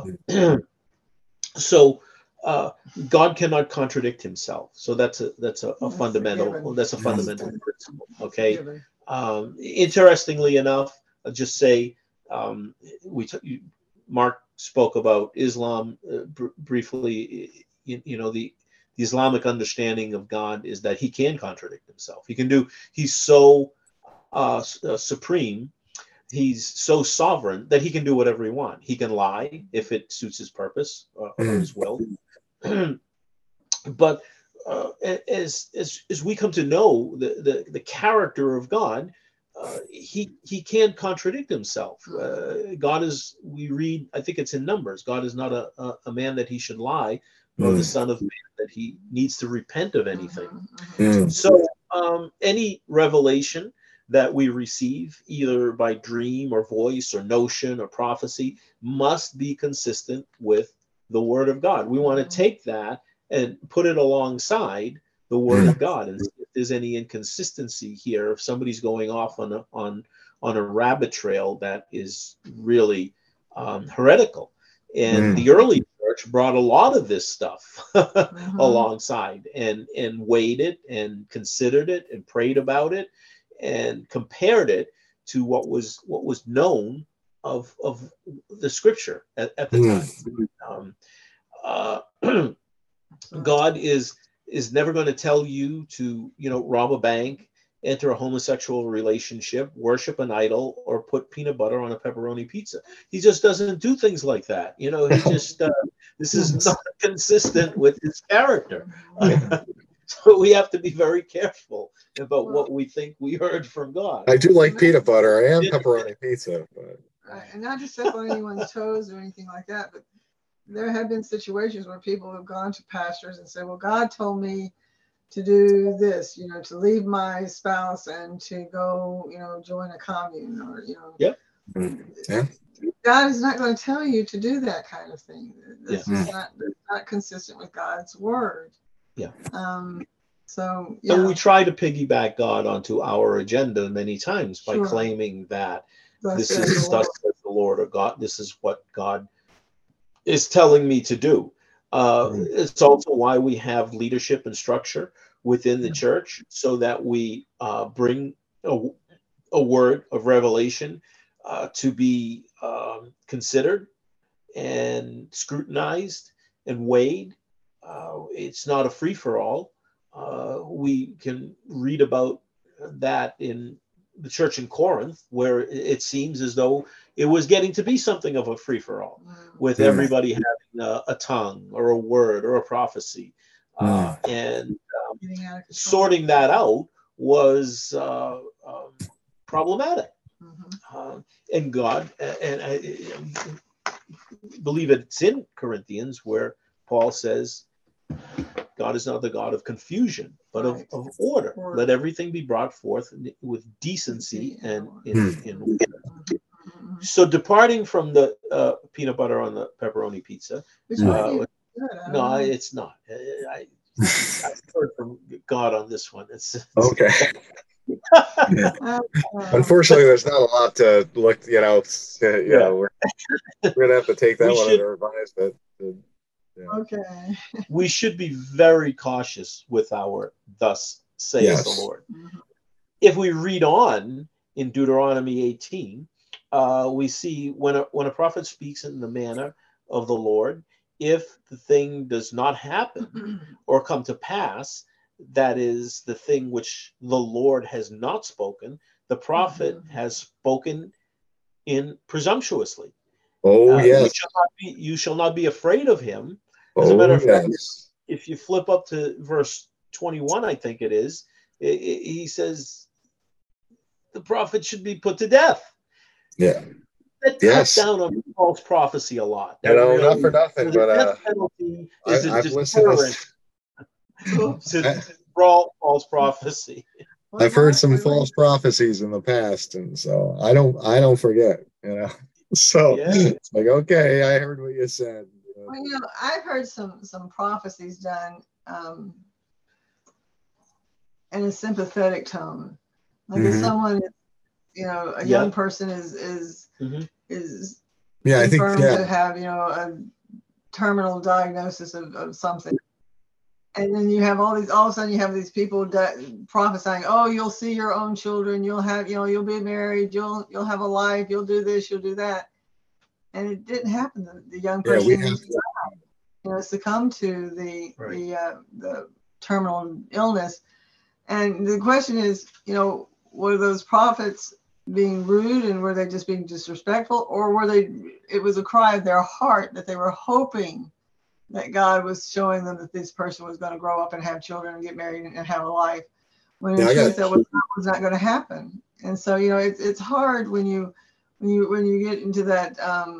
So God cannot contradict himself. So that's a fundamental principle. Okay. Interestingly enough, I'll just say Mark spoke about Islam briefly. You know, the Islamic understanding of God is that he can contradict himself. He's so supreme. He's so sovereign that he can do whatever he wants. He can lie if it suits his purpose or his will. But as we come to know the character of God, he can't contradict himself. God is, we read, I think it's in Numbers, God is not a man that he should lie, nor the son of man that he needs to repent of anything. So any revelation that we receive, either by dream or voice or notion or prophecy, must be consistent with the Word of God. We want to take that and put it alongside the Word of God, and see if there's any inconsistency here. If somebody's going off on a rabbit trail that is really heretical, and the early church brought a lot of this stuff alongside and weighed it and considered it and prayed about it and compared it to what was known of the Scripture at the time. God is never going to tell you to, rob a bank, enter a homosexual relationship, worship an idol, or put peanut butter on a pepperoni pizza. He just doesn't do things like that. He just this is not consistent with his character. So we have to be very careful about what we think we heard from God. I do like peanut butter and pepperoni pizza, but and not to step on anyone's toes or anything like that, but there have been situations where people have gone to pastors and said, well, God told me to do this, to leave my spouse and to go, join a commune or, Yep. Yeah. God is not going to tell you to do that kind of thing. This is not consistent with God's word. Yeah. So, yeah. And we try to piggyback God onto our agenda many times by claiming that this is thus says the Lord, or God, this is what God is telling me to do. It's also why we have leadership and structure within the church, so that we bring a word of revelation to be considered and scrutinized and weighed. It's not a free-for-all. We can read about that in the church in Corinth, where it seems as though it was getting to be something of a free-for-all, with everybody having a tongue or a word or a prophecy. And sorting that out was problematic. And God, and I believe it's in Corinthians where Paul says, God is not the God of confusion, but of order. Let everything be brought forth with decency and in order. So departing from the peanut butter on the pepperoni pizza, no, it's not. I've heard from God on this one. It's Okay. Uh, Unfortunately, there's not a lot to look. Yeah. We're gonna have to take that We one should- under advisement. Yeah. okay. we should be very cautious with our "Thus saith Yes. the Lord." Mhm. If we read on in Deuteronomy 18, we see when a prophet speaks in the manner of the Lord, if the thing does not happen or come to pass, that is the thing which the Lord has not spoken, the prophet has spoken in presumptuously. Oh yes. You shall not be afraid of him. As a Oh matter of fact, yes. if you flip up to verse 21, I think it is, he says the prophet should be put to death. Yeah. That Yes. cuts down on false prophecy a lot. Not for nothing, the but death penalty is a I've listened deterrent to I, false prophecy. I've heard some false prophecies in the past, and so I don't forget. So Yeah. it's like, okay, I heard what you said. Well, I've heard some prophecies done in a sympathetic tone, like if someone, a young person is Yeah, I think confirmed to have a terminal diagnosis of something, and then you have all of a sudden you have these people prophesying, oh, you'll see your own children, you'll have you'll be married, you'll have a life, you'll do this, you'll do that, and it didn't happen. The young person succumbed to the terminal illness. And the question is, were those prophets being rude, and were they just being disrespectful, or it was a cry of their heart that they were hoping that God was showing them that this person was going to grow up and have children and get married and have a life, when in truth that was not going to happen. And so, it's hard when you get into that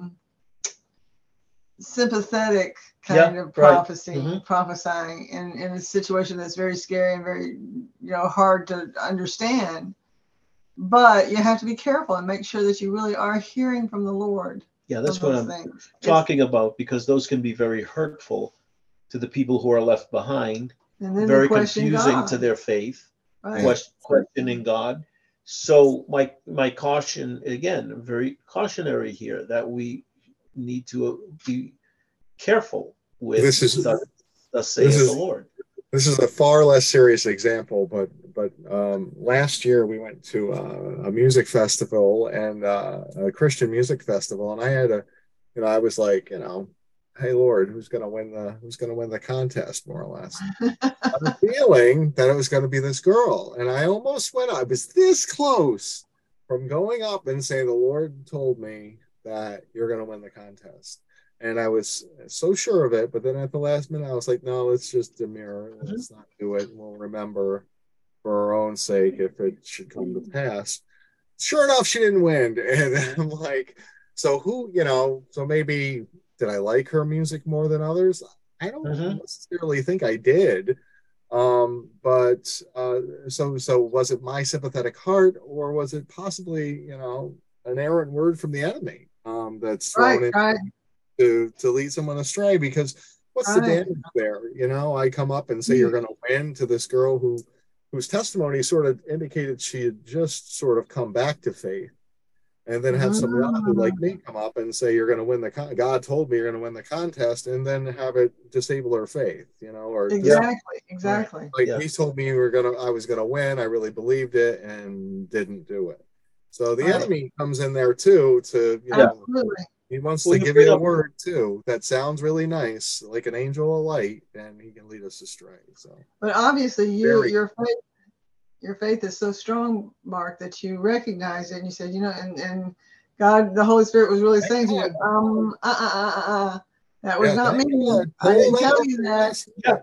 sympathetic kind of prophecy, prophesying in a situation that's very scary and very, hard to understand. But you have to be careful and make sure that you really are hearing from the Lord. Yeah, that's what I'm talking about, because those can be very hurtful to the people who are left behind, and then very confusing to their faith, questioning God. So my caution, again, very cautionary here, that we need to be careful with thus saith the Lord. This is a far less serious example, but last year we went to a music festival, and a Christian music festival, and I had I was like, hey Lord, who's gonna win the contest, more or less. I had a feeling that it was going to be this girl, and I almost went. I was this close from going up and saying, the Lord told me that you're going to win the contest. And I was so sure of it, but then at the last minute, I was like, no, let's just a mirror. Let's not do it. We'll remember for our own sake if it should come to pass. Sure enough, she didn't win. And I'm like, so so maybe, did I like her music more than others? I don't necessarily think I did. But so was it my sympathetic heart, or was it possibly, an errant word from the enemy that's thrown in to lead someone astray? Because what's the damage there? I come up and say you're going to win to this girl whose testimony sort of indicated she had just sort of come back to faith, and then have some who like me come up and say you're going to win God told me you're going to win the contest, and then have it disable her faith, or exactly. Like he told me I was going to win. I really believed it and didn't do it. So the enemy comes in there too to absolutely. He wants to give you a word too that sounds really nice, like an angel of light, and he can lead us astray. So, but obviously, your faith is so strong, Mark, that you recognize it, and you said, and God, the Holy Spirit was really saying to you, that was not me. I didn't tell you that.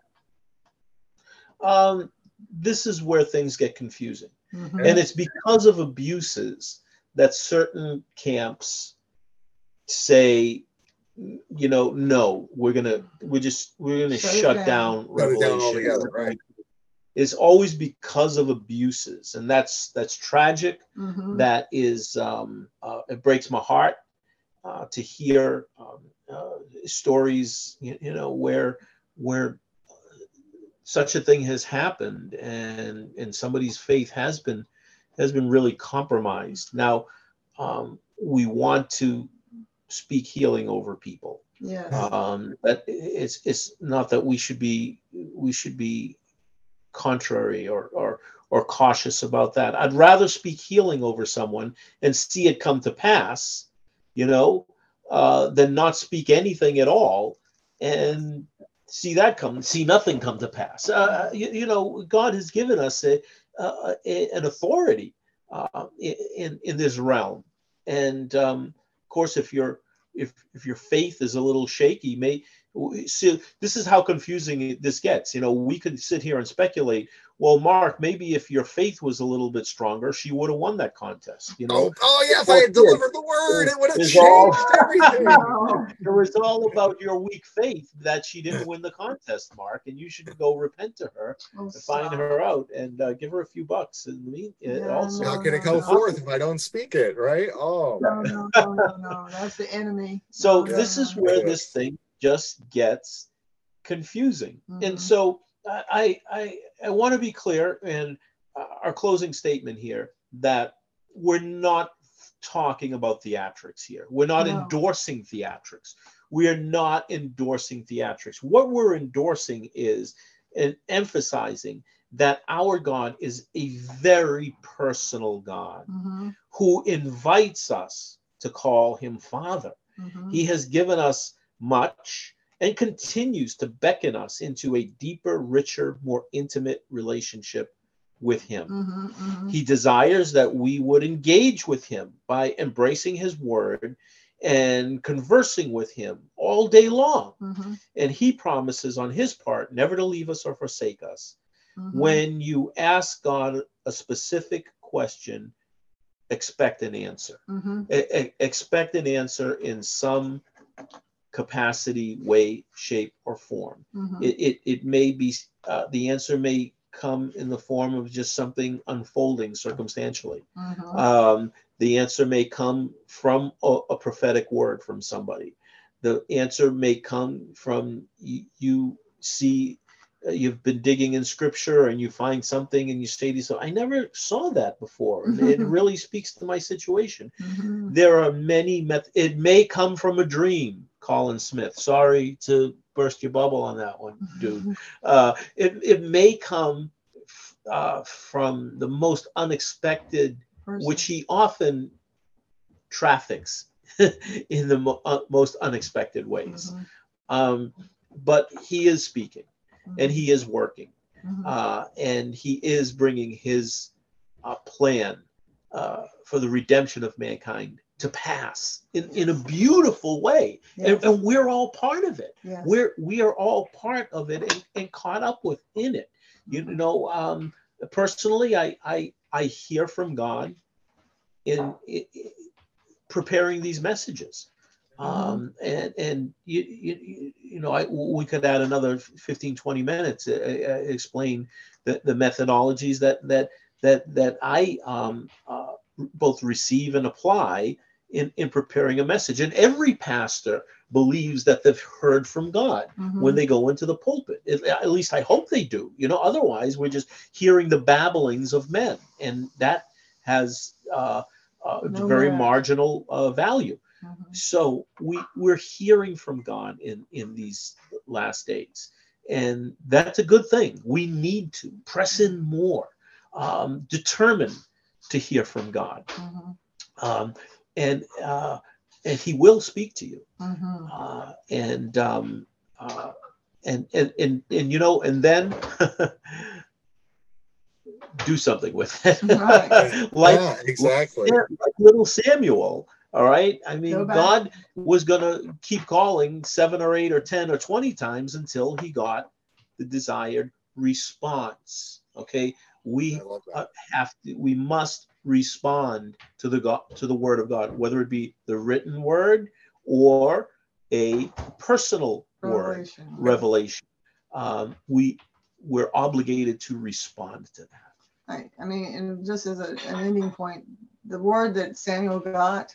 Yeah. This is where things get confusing, and it's because of abuses that certain camps say, no, we're gonna shut down Revelation. Right. It's always because of abuses, and that's tragic. That is, it breaks my heart to hear stories, where such a thing has happened, and somebody's faith has been really compromised. Now, we want to speak healing over people. Yes. That it's not that we should be contrary or cautious about that. I'd rather speak healing over someone and see it come to pass, than not speak anything at all and see nothing come to pass. God has given us an authority in this realm, and of course, if your faith is a little shaky, see, this is how confusing this gets. We could sit here and speculate. Well, Mark, maybe if your faith was a little bit stronger, she would have won that contest. Oh yeah, if I had delivered the word, it would have changed everything. It was all about your weak faith that she didn't win the contest, Mark, and you should go repent to her and find her out and give her a few bucks. How can it come forth if I don't speak it, right? Oh, no, that's the enemy. So this is where this thing just gets confusing. And so I want to be clear in our closing statement here that we're not talking about theatrics here. We're not endorsing theatrics. We are not endorsing theatrics. What we're endorsing is and emphasizing that our God is a very personal God who invites us to call him Father. He has given us much and continues to beckon us into a deeper, richer, more intimate relationship with him. He desires that we would engage with him by embracing his word and conversing with him all day long. And he promises on his part never to leave us or forsake us. When you ask God a specific question, expect an answer. Expect an answer in some capacity, way, shape, or form. It may be, the answer may come in the form of just something unfolding circumstantially. The answer may come from a prophetic word from somebody. The answer may come from you see, you've been digging in scripture and you find something and you say to yourself, I never saw that before. It really speaks to my situation. There are many methods. It may come from a dream, Colin Smith. Sorry to burst your bubble on that one, dude. It may come from the most unexpected, which he often traffics in the most unexpected ways. But he is speaking and he is working and he is bringing his plan for the redemption of mankind to pass in a beautiful way. And we're all part of it. We are all part of it and caught up within it. Personally, I hear from God in preparing these messages. And we could add another 15-20 minutes explain the methodologies that I both receive and apply in preparing a message. And every pastor believes that they've heard from God when they go into the pulpit. At least I hope they do. Otherwise we're just hearing the babblings of men, and that has very marginal value. So we're hearing from God in these last days, and that's a good thing. We need to press in more, determined to hear from God, and he will speak to you, and then do something with it. Exactly. Like little Samuel. All right. I mean, God was going to keep calling 7 or 8 or 10 or 20 times until he got the desired response. Okay. We must respond to the word of God, whether it be the written word or a personal revelation. We're obligated to respond to that. Right. I mean, and just as an ending point, the word that Samuel got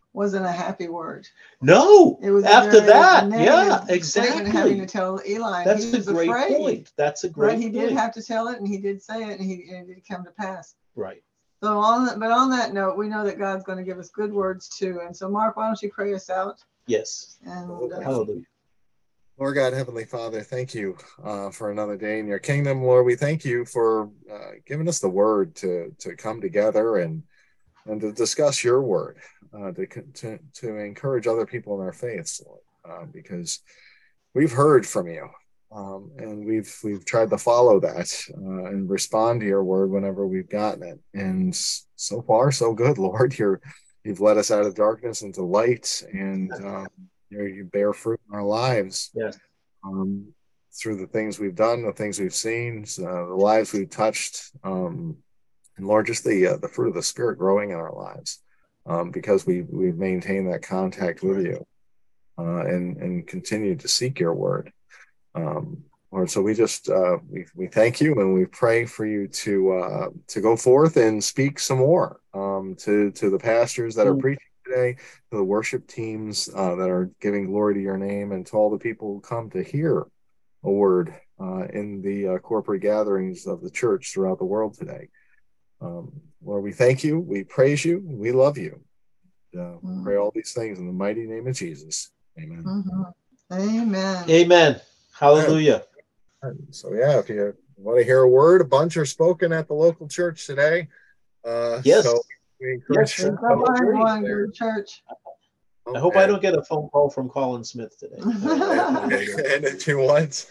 wasn't a happy word. No, It was after that, yeah, exactly. Having to tell Eli, that's he was a great afraid, point. That's a great but he point. did have to tell it, and he did say it, and it did come to pass. Right. So on that note, we know that God's going to give us good words too. And so, Mark, why don't you pray us out? Yes. And Hallelujah. Lord God, Heavenly Father, thank you for another day in your kingdom. Lord, we thank you for giving us the word to come together and to discuss your word, to encourage other people in their faiths, Lord, because we've heard from you, and we've tried to follow that and respond to your word whenever we've gotten it. And so far, so good, Lord. You've led us out of darkness into light, and you bear fruit in our lives. Yes. Through the things we've done, the things we've seen, the lives we've touched, and Lord, just the fruit of the Spirit growing in our lives, because we've maintained that contact with you, and continue to seek your word, Lord. So we just we thank you, and we pray for you to go forth and speak some more, to the pastors that are preaching today, to the worship teams that are giving glory to your name, and to all the people who come to hear a word in the corporate gatherings of the church throughout the world today. Lord, we thank you, we praise you, we love you. Pray all these things in the mighty name of Jesus. Amen. Mm-hmm. Amen. Amen. Hallelujah. So yeah, if you want to hear a word, a bunch are spoken at the local church today. Yes. So we encourage you to go to church. I hope I don't get a phone call from Colin Smith today. And if you want,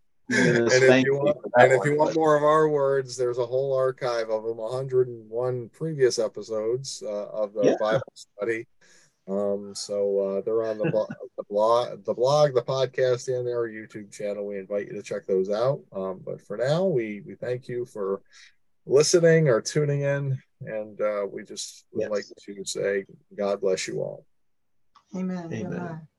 if you want more of our words, there's a whole archive of them, 101 previous episodes of the Bible study. So they're on the blog, the podcast, and their YouTube channel. We invite you to check those out. But for now, we thank you for listening or tuning in, and we just would like to say God bless you all. Amen. Amen.